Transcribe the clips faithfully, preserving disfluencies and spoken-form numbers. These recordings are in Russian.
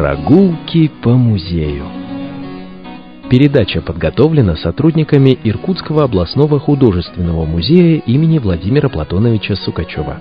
Прогулки по музею. Передача подготовлена сотрудниками Иркутского областного художественного музея имени Владимира Платоновича Сукачева.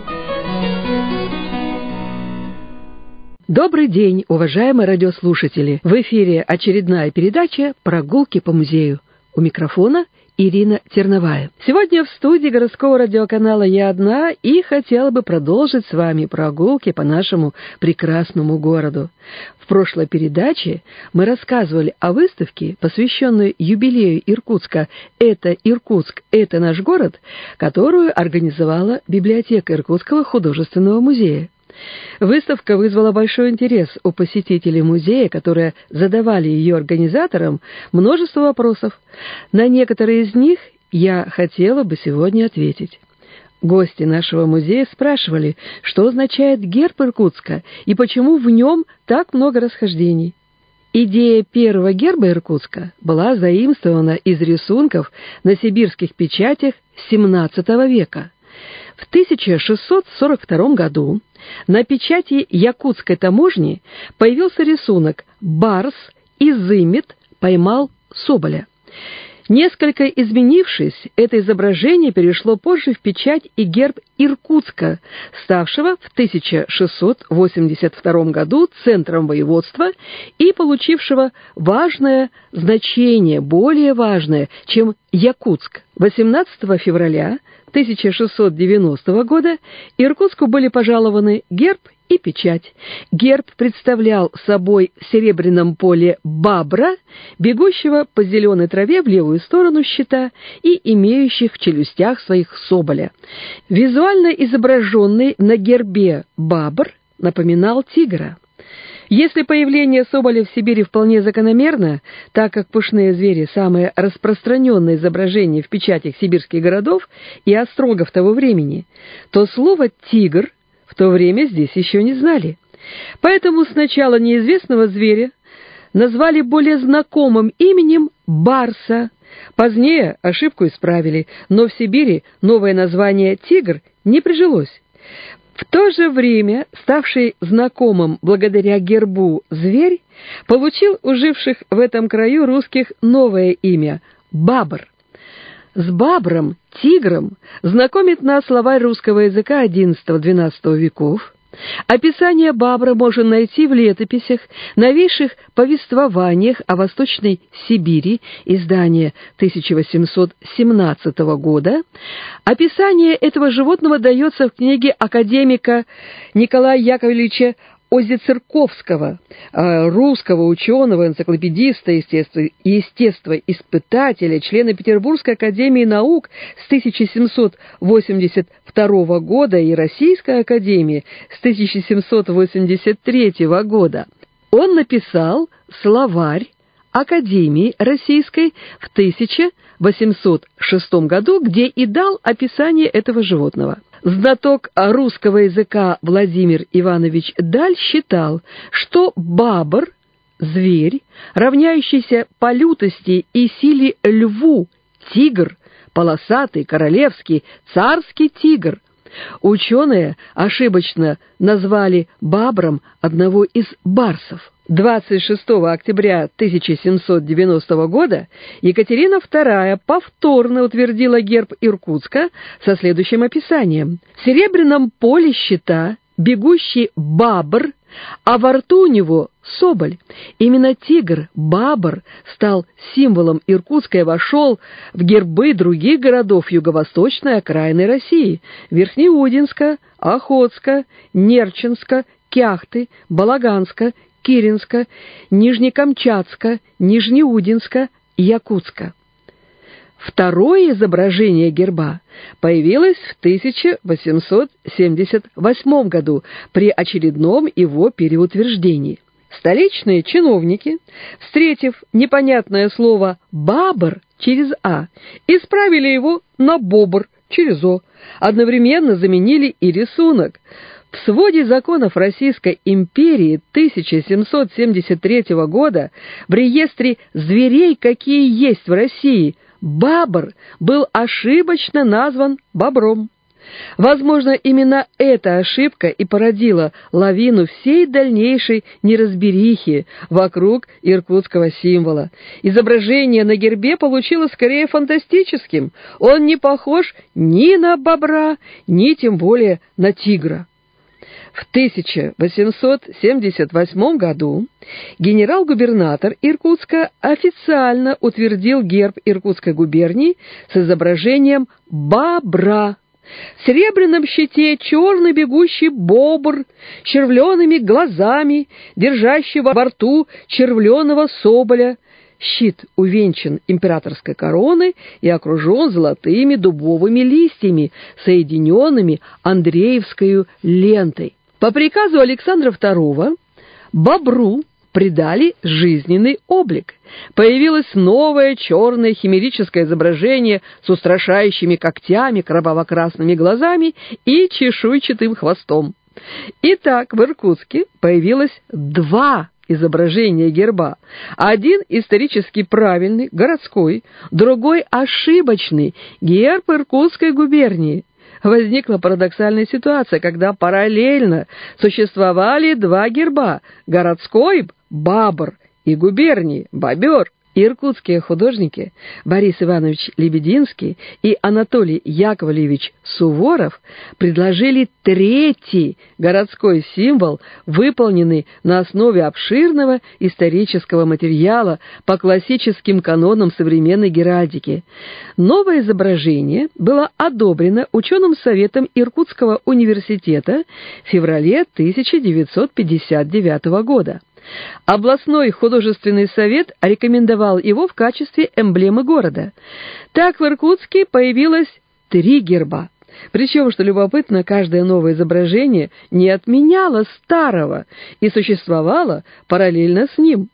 Добрый день, уважаемые радиослушатели! В эфире очередная передача «Прогулки по музею». У микрофона Ирина Терновая. Сегодня в студии городского радиоканала я одна и хотела бы продолжить с вами прогулки по нашему прекрасному городу. В прошлой передаче мы рассказывали о выставке, посвященной юбилею Иркутска «Это Иркутск, это наш город», которую организовала библиотека Иркутского художественного музея. Выставка вызвала большой интерес у посетителей музея, которые задавали ее организаторам множество вопросов. На некоторые из них я хотела бы сегодня ответить. Гости нашего музея спрашивали, что означает герб Иркутска и почему в нем так много расхождений. Идея первого герба Иркутска была заимствована из рисунков на сибирских печатях семнадцатого века. В тысяча шестьсот сорок втором году на печати якутской таможни появился рисунок «Барс изымет поймал соболя». Несколько изменившись, это изображение перешло позже в печать и герб Иркутска, ставшего в тысяча шестьсот восемьдесят втором году центром воеводства и получившего важное значение, более важное, чем Якутск. восемнадцатого февраля тысяча шестьсот девяностого года Иркутску были пожалованы герб и печать. Герб представлял собой в серебряном поле бабра, бегущего по зеленой траве в левую сторону щита и имеющих в челюстях своих соболя. Визуально изображенный на гербе бабр напоминал тигра. Если появление соболя в Сибири вполне закономерно, так как пушные звери – самое распространенное изображение в печатях сибирских городов и острогов того времени, то слово «тигр» в то время здесь еще не знали. Поэтому сначала неизвестного зверя назвали более знакомым именем барса. Позднее ошибку исправили, но в Сибири новое название «тигр» не прижилось. В то же время ставший знакомым благодаря гербу зверь получил у живших в этом краю русских новое имя – бабр. С бабром, тигром знакомит нас словарь русского языка одиннадцатого-двенадцатого веков. Описание бабра можно найти в летописях, новейших повествованиях о Восточной Сибири, издание тысяча восемьсот семнадцатого года. Описание этого животного дается в книге академика Николая Яковлевича Озицерковского, русского ученого, энциклопедиста, естествоиспытателя, члена Петербургской академии наук с тысяча семьсот восемьдесят второго года и Российской академии с тысяча семьсот восемьдесят третьего года. Он написал словарь Академии Российской в тысяча восемьсот шестом году, где и дал описание этого животного. Знаток русского языка Владимир Иванович Даль считал, что бабр – зверь, равняющийся по лютости и силе льву, тигр, полосатый, королевский, царский тигр. Ученые ошибочно назвали бабром одного из барсов. двадцать шестого октября тысяча семьсот девяностого года Екатерина вторая повторно утвердила герб Иркутска со следующим описанием. В серебряном поле щита бегущий бабр, а во рту у него соболь. Именно тигр, бабр, стал символом Иркутска и вошел в гербы других городов юго-восточной окраины России – Верхнеудинска, Охотска, Нерчинска, Кяхты, Балаганска, Киренска, Нижнекамчатска, Нижнеудинска, Якутска. Второе изображение герба появилось в тысяча восемьсот семьдесят восьмом году при очередном его переутверждении. Столичные чиновники, встретив непонятное слово «бабр» через «а», исправили его на «бобр» через «о», одновременно заменили и рисунок. В своде законов Российской империи тысяча семьсот семьдесят третьего года в реестре зверей, какие есть в России, бабр был ошибочно назван бобром. Возможно, именно эта ошибка и породила лавину всей дальнейшей неразберихи вокруг иркутского символа. Изображение на гербе получилось скорее фантастическим. Он не похож ни на бобра, ни тем более на тигра. В тысяча восемьсот семьдесят восьмом году генерал-губернатор Иркутска официально утвердил герб Иркутской губернии с изображением бобра. В серебряном щите черный бегущий бобр с червлеными глазами, держащий во рту червленого соболя. Щит увенчан императорской короной и окружен золотыми дубовыми листьями, соединенными Андреевской лентой. По приказу Александра второго бобру придали жизненный облик. Появилось новое черное химерическое изображение с устрашающими когтями, кроваво-красными глазами и чешуйчатым хвостом. Итак, в Иркутске появилось два изображения герба. Один исторически правильный, городской, другой ошибочный, герб Иркутской губернии. Возникла парадоксальная ситуация, когда параллельно существовали два герба – городской – бобр и губернии – бобер. Иркутские художники Борис Иванович Лебединский и Анатолий Яковлевич Суворов предложили третий городской символ, выполненный на основе обширного исторического материала по классическим канонам современной геральдики. Новое изображение было одобрено ученым советом Иркутского университета в феврале тысяча девятьсот пятьдесят девятого года. Областной художественный совет рекомендовал его в качестве эмблемы города. Так в Иркутске появилось три герба. Причем, что любопытно, каждое новое изображение не отменяло старого и существовало параллельно с ним.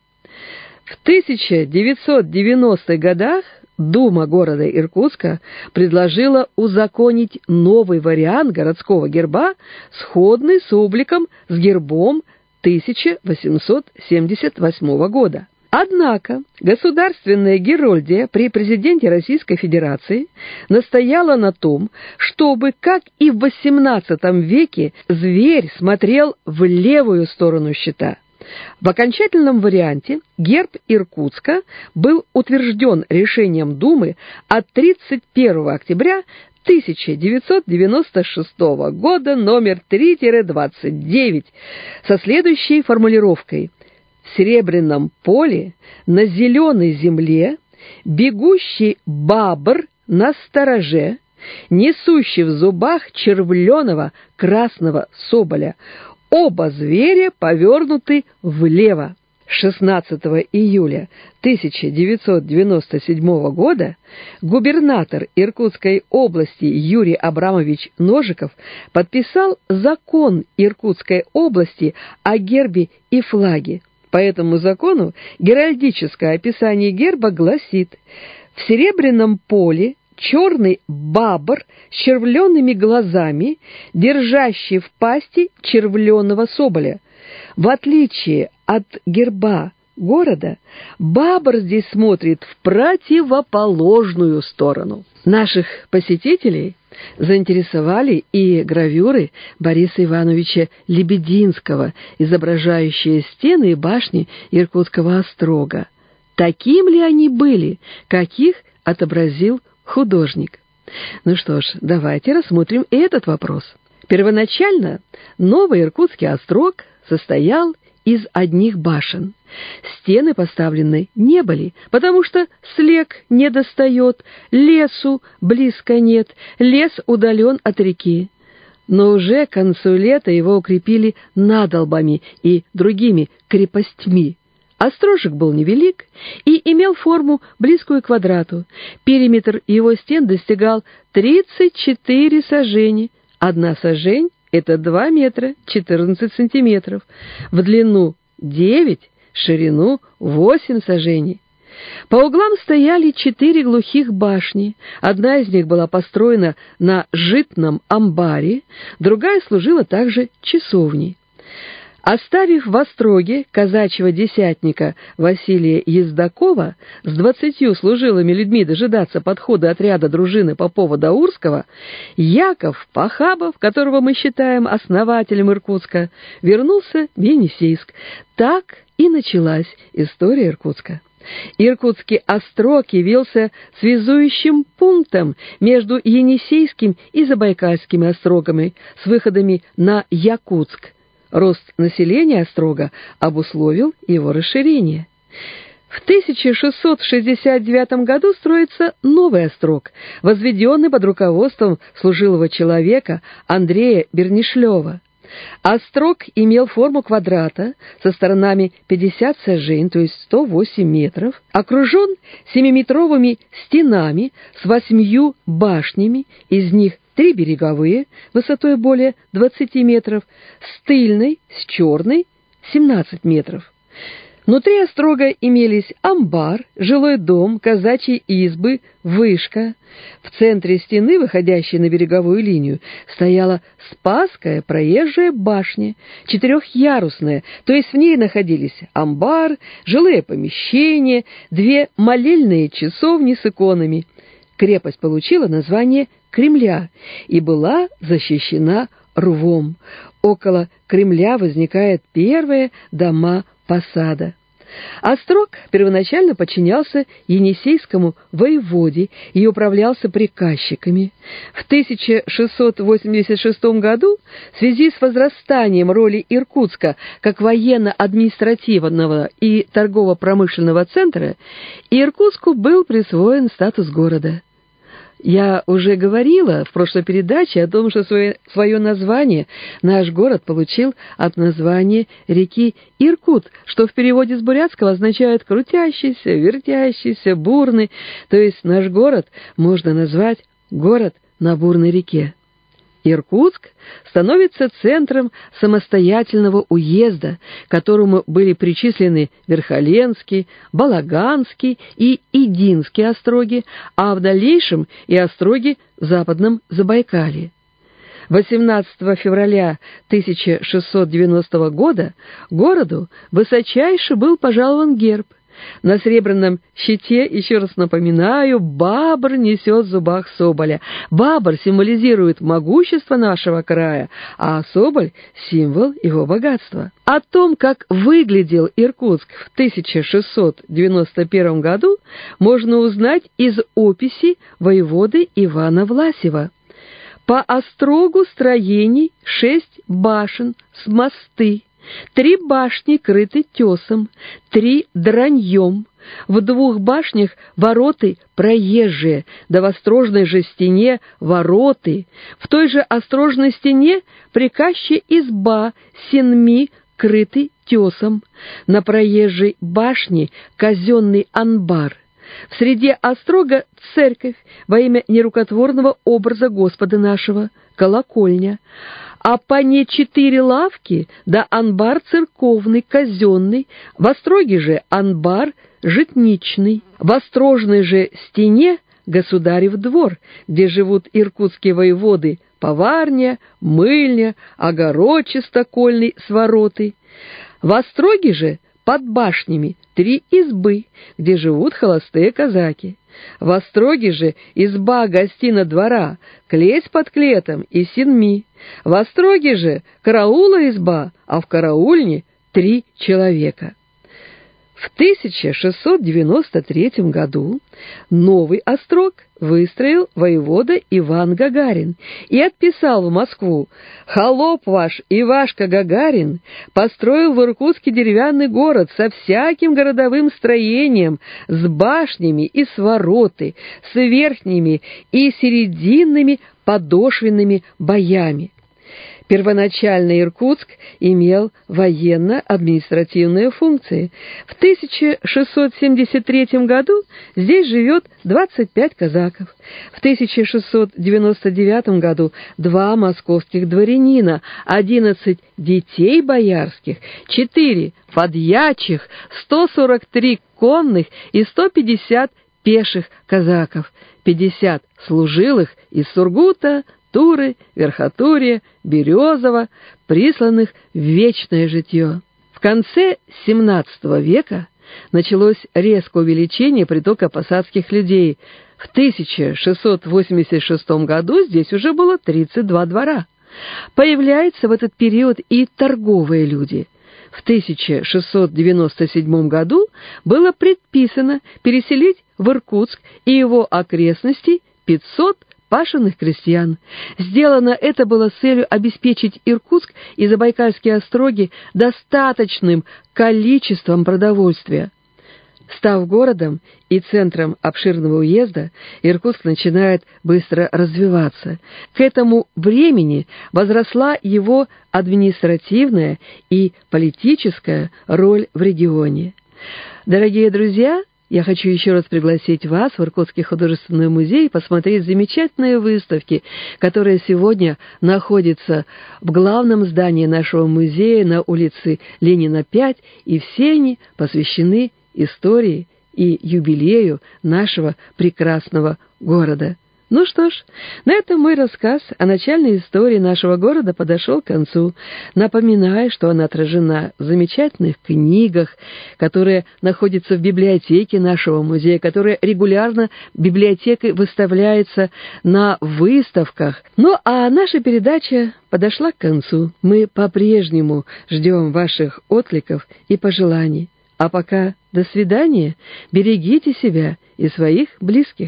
В тысяча девятьсот девяностых годах Дума города Иркутска предложила узаконить новый вариант городского герба, сходный с обликом с гербом тысяча восемьсот семьдесят восьмого года. Однако государственная герольдия при президенте Российской Федерации настояла на том, чтобы, как и в восемнадцатом веке, зверь смотрел в левую сторону щита. В окончательном варианте герб Иркутска был утвержден решением Думы от тридцать первого октября тысяча девятьсот девяносто шестого года номер три двадцать девять со следующей формулировкой: в серебряном поле на зеленой земле бегущий бобр на стороже, несущий в зубах червленого красного соболя, оба зверя повернуты влево. шестнадцатого июля тысяча девятьсот девяносто седьмого года губернатор Иркутской области Юрий Абрамович Ножиков подписал закон Иркутской области о гербе и флаге. По этому закону геральдическое описание герба гласит: в серебряном поле черный бобр с червленными глазами, держащий в пасти червленого соболя. В отличие от герба города, бобр здесь смотрит в противоположную сторону. Наших посетителей заинтересовали и гравюры Бориса Ивановича Лебединского, изображающие стены и башни Иркутского острога. Таким ли они были, каких отобразил художник? Ну что ж, давайте рассмотрим и этот вопрос. Первоначально новый Иркутский острог состоял из одних башен. Стены поставлены не были, потому что слег не достает, лесу близко нет, лес удален от реки. Но уже к концу лета его укрепили надолбами и другими крепостьми. Острожек был невелик и имел форму, близкую к квадрату. Периметр его стен достигал тридцать четыре сажени. Одна сажень — это два метра четырнадцать сантиметров, в длину девять, в ширину восемь саженей. По углам стояли четыре глухих башни. Одна из них была построена на житном амбаре, другая служила также часовней. Оставив в Остроге казачьего десятника Василия Ездакова с двадцатью служилыми людьми дожидаться подхода отряда дружины Попова-Даурского, Яков Похабов, которого мы считаем основателем Иркутска, вернулся в Енисейск. Так и началась история Иркутска. Иркутский острог явился связующим пунктом между Енисейским и Забайкальскими острогами с выходами на Якутск. Рост населения острога обусловил его расширение. В тысяча шестьсот шестьдесят девятом году строится новый острог, возведенный под руководством служилого человека Андрея Бернишлева. Острог имел форму квадрата со сторонами пятьдесят сажень, то есть сто восемь метров, окружен семиметровыми стенами с восьмью башнями, из них три береговые, высотой более двадцати метров, с тыльной, с черной, семнадцать метров. Внутри острога имелись амбар, жилой дом, казачьи избы, вышка. В центре стены, выходящей на береговую линию, стояла Спасская проезжая башня, четырехъярусная, то есть в ней находились амбар, жилые помещения, две молельные часовни с иконами. Крепость получила название Кремля и была защищена рвом. Около Кремля возникают первые дома посада. Острог первоначально подчинялся Енисейскому воеводе и управлялся приказчиками. В тысяча шестьсот восемьдесят шестом году в связи с возрастанием роли Иркутска как военно-административного и торгово-промышленного центра Иркутску был присвоен статус города. Я уже говорила в прошлой передаче о том, что свое, свое название наш город получил от названия реки Иркут, что в переводе с бурятского означает «крутящийся», «вертящийся», «бурный», то есть наш город можно назвать «город на бурной реке». Иркутск становится центром самостоятельного уезда, к которому были причислены Верхоленский, Балаганский и Идинский остроги, а в дальнейшем и остроги в Западном Забайкалье. восемнадцатого февраля тысяча шестьсот девяностого года городу высочайше был пожалован герб. На серебряном щите, еще раз напоминаю, бабр несет в зубах соболя. Бабр символизирует могущество нашего края, а соболь — символ его богатства. О том, как выглядел Иркутск в тысяча шестьсот девяносто первом году, можно узнать из описи воеводы Ивана Власева. По острогу строений шесть башен с мосты. Три башни крыты тесом, три драньем. В двух башнях вороты проезжие, да в острожной же стене вороты. В той же острожной стене приказчая изба сенми крыты тесом. На проезжей башне казенный анбар. В среде острога церковь во имя нерукотворного образа Господа нашего, колокольня. А по не четыре лавки, да анбар церковный, казенный, в остроге же анбар житничный, в острожной же стене государев двор, где живут иркутские воеводы, поварня, мыльня, огород чистокольный с вороты. В остроге же под башнями три избы, где живут холостые казаки. В остроге же изба гостина двора, клеть под клетом и сенми. В остроге же караула изба, а в караульне три человека. В тысяча шестьсот девяносто третьем году новый острог выстроил воевода Иван Гагарин и отписал в Москву: «Холоп ваш Ивашка Гагарин построил в Иркутске деревянный город со всяким городовым строением, с башнями и с вороты, с верхними и серединными подошвенными боями». Первоначально Иркутск имел военно-административные функции. В тысяча шестьсот семьдесят третьем году здесь живет двадцать пять казаков. В тысяча шестьсот девяносто девятом году два московских дворянина, одиннадцать детей боярских, четыре подьячих, сто сорок три конных и сто пятьдесят пеших казаков, пятьдесят служилых из Сургута, Туры, Верхотурья, Березова, присланных в вечное житье. В конце семнадцатого века началось резкое увеличение притока посадских людей. В тысяча шестьсот восемьдесят шестом году здесь уже было тридцать два двора. Появляются в этот период и торговые люди. В тысяча шестьсот девяносто седьмом году было предписано переселить в Иркутск и его окрестности пятьсот пашенных крестьян. Сделано это было с целью обеспечить Иркутск и Забайкальские остроги достаточным количеством продовольствия. Став городом и центром обширного уезда, Иркутск начинает быстро развиваться. К этому времени возросла его административная и политическая роль в регионе. Дорогие друзья, я хочу еще раз пригласить вас в Иркутский художественный музей посмотреть замечательные выставки, которые сегодня находятся в главном здании нашего музея на улице Ленина, пять, и все они посвящены истории и юбилею нашего прекрасного города. Ну что ж, на этом мой рассказ о начальной истории нашего города подошел к концу. Напоминаю, что она отражена в замечательных книгах, которые находятся в библиотеке нашего музея, которые регулярно библиотекой выставляются на выставках. Ну а наша передача подошла к концу. Мы по-прежнему ждем ваших откликов и пожеланий. А пока до свидания, берегите себя и своих близких.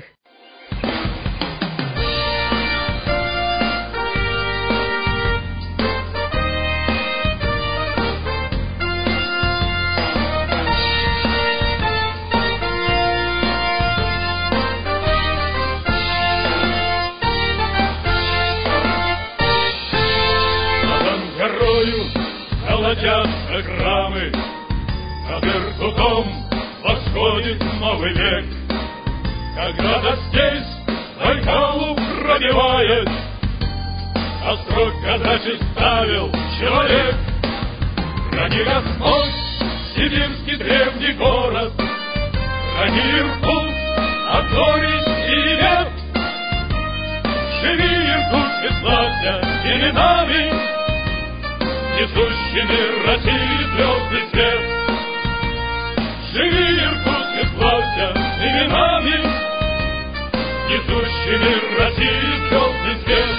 Золотятся граммы, над Иркутом восходит новый век. Когда-то здесь Байкалу пробивает, острог казачий ставил человек. Храни Господь сибирский древний город, храни Иркутск от горе и бед. Живи, Иркутск, и славься именами, несущими России звездный свет. Живи, Иркутск, и славься именами, несущими России звездный свет.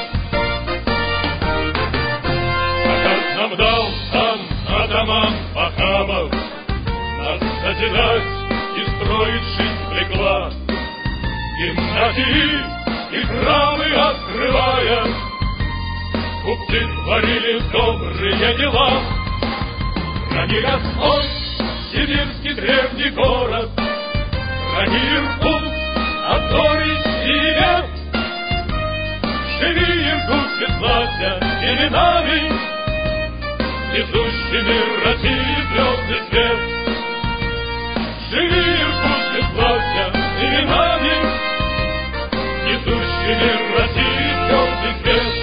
Наказ нам дал сам атаман Пахамов, нас созидать и строить жизнь влекла. Гимназии и храмы открывая, купцы творили добрые дела. Храни Господь сибирский древний город, храни Иркутск от горе и бед. Живи, Иркутск, и славься именами, несущими России звездный свет. Живи, Иркутск, и славься именами, несущими России звездный свет.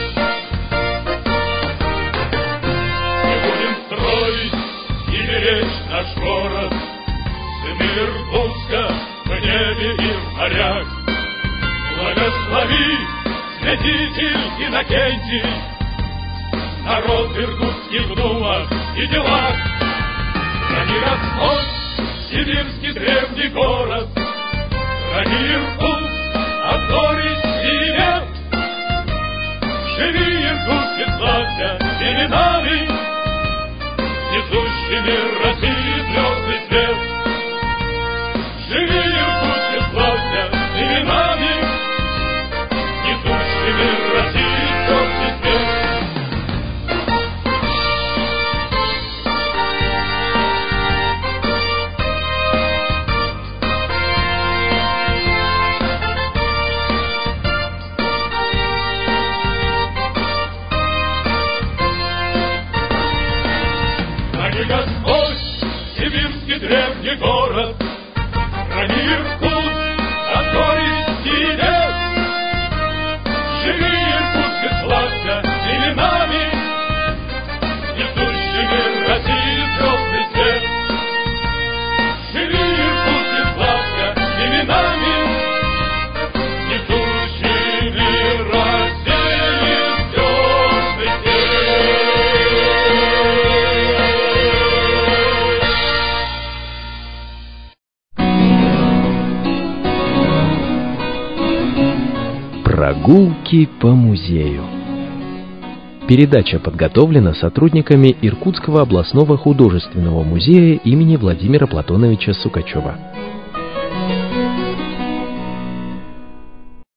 Наш город, сыны Иркутска в небе и в морях. Благослови, святитель Иннокентий, народ иркутский в думах и делах. Храни Господь сибирский древний город, храни Иркутск от горе и бед. Живи, Иркутск, и славься именами, несущими России звездный свет. Живи, Иркутск, и славься именами, несущими России звездный свет. Прогулки по музею. Передача подготовлена сотрудниками Иркутского областного художественного музея имени Владимира Платоновича Сукачева.